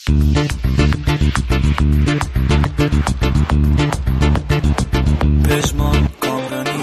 پژمان کامرانی.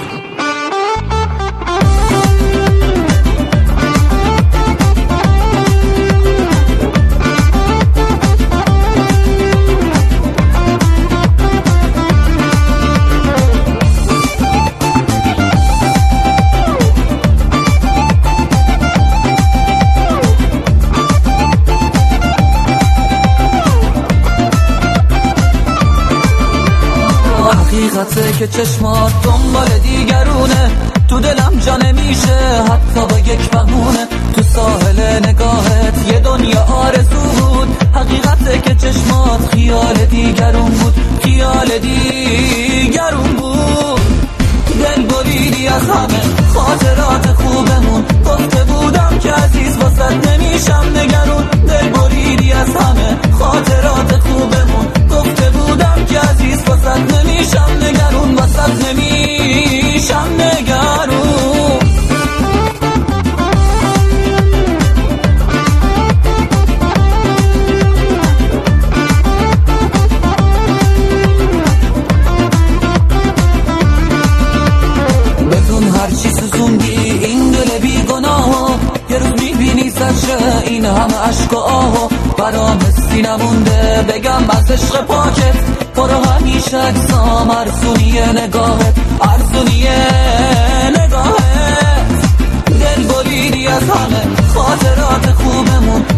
حقیقته که چشمات دنبال دیگرونه، تو دلم جا نمیشه حتی با یک بهونه. تو ساحل نگاهت یه دنیا آرزو بود، حقیقته که چشمات خیال دیگرون بود، خیال دیگرون بود. دل بریدی از همه خاطرات خوبمون، گفته بودم که عزیز واسد نمیشم نگرون. دل بریدی از همه خاطرات خوبمون، گفته بودم که عزیز واسد نمیشم نگرون، واسد نمیشم نگرون. هرچی سوزوندی این دل بیگناهو، یه روز میبینی سجره این همه عشق و آهو. برام حسی نمونده بگم از عشق پاکت، برو همیشه اجسام ارزونیه نگاهت، ارزونیه نگاهت. دل بریدی از همه خاطرات خوبمون،